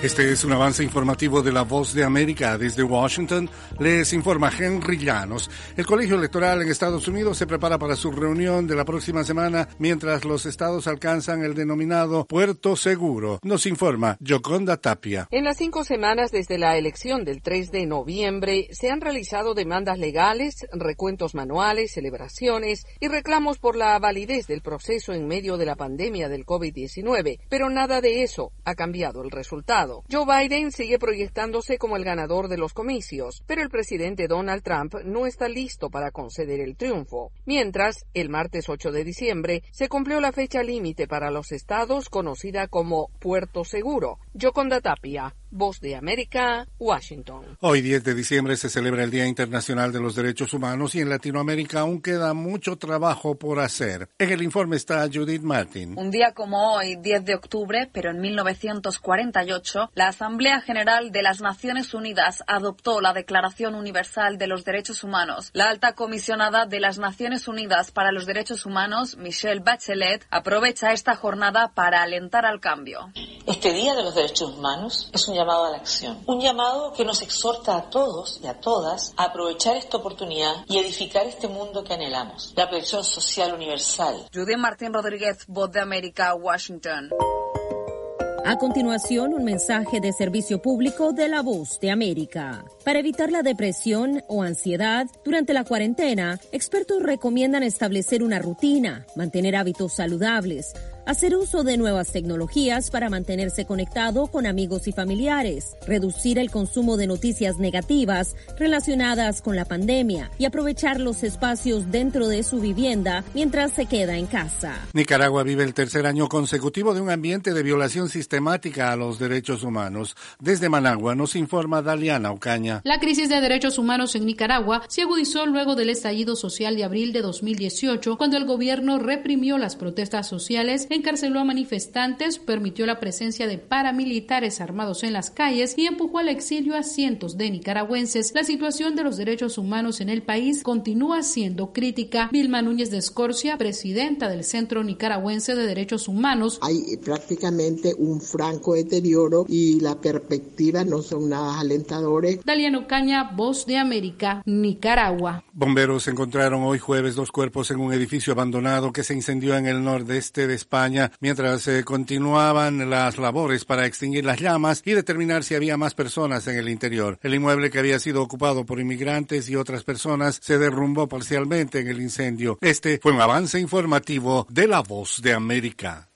Este es un avance informativo de La Voz de América. Desde Washington les informa Henry Llanos. El colegio electoral en Estados Unidos se prepara para su reunión de la próxima semana mientras los estados alcanzan el denominado Puerto Seguro. Nos informa Yoconda Tapia. En las 5 semanas desde la elección del 3 de noviembre se han realizado demandas legales, recuentos manuales, celebraciones y reclamos por la validez del proceso en medio de la pandemia del COVID-19, pero nada de eso ha cambiado el resultado. Joe Biden sigue proyectándose como el ganador de los comicios, pero el presidente Donald Trump no está listo para conceder el triunfo. Mientras, el martes 8 de diciembre se cumplió la fecha límite para los estados conocida como Puerto Seguro. Yoconda Tapia, Voz de América, Washington. Hoy, 10 de diciembre, se celebra el Día Internacional de los Derechos Humanos y en Latinoamérica aún queda mucho trabajo por hacer. En el informe está Judith Martin. Un día como hoy, 10 de octubre, pero en 1948, la Asamblea General de las Naciones Unidas adoptó la Declaración Universal de los Derechos Humanos. La alta comisionada de las Naciones Unidas para los Derechos Humanos, Michelle Bachelet, aprovecha esta jornada para alentar al cambio. Este Día de los Derechos Humanos es un llamado a la acción, un llamado que nos exhorta a todos y a todas a aprovechar esta oportunidad y edificar este mundo que anhelamos, la protección social universal. Judith Martín Rodríguez, Voz de América, Washington. A continuación, un mensaje de servicio público de La Voz de América. Para evitar la depresión o ansiedad durante la cuarentena, expertos recomiendan establecer una rutina, mantener hábitos saludables, hacer uso de nuevas tecnologías para mantenerse conectado con amigos y familiares, reducir el consumo de noticias negativas relacionadas con la pandemia y aprovechar los espacios dentro de su vivienda mientras se queda en casa. Nicaragua vive el tercer año consecutivo de un ambiente de violación sistemática a los derechos humanos. Desde Managua nos informa Daliana Ocaña. La crisis de derechos humanos en Nicaragua se agudizó luego del estallido social de abril de 2018, cuando el gobierno reprimió las protestas sociales, encarceló a manifestantes, permitió la presencia de paramilitares armados en las calles y empujó al exilio a cientos de nicaragüenses. La situación de los derechos humanos en el país continúa siendo crítica. Vilma Núñez de Escorcia, presidenta del Centro Nicaragüense de Derechos Humanos. Hay prácticamente un franco deterioro y las perspectivas no son nada alentadoras. Daliana Ocaña, Voz de América, Nicaragua. Bomberos encontraron hoy jueves 2 cuerpos en un edificio abandonado que se incendió en el nordeste de España, mientras continuaban las labores para extinguir las llamas y determinar si había más personas en el interior. El inmueble, que había sido ocupado por inmigrantes y otras personas, se derrumbó parcialmente en el incendio. Este fue un avance informativo de La Voz de América.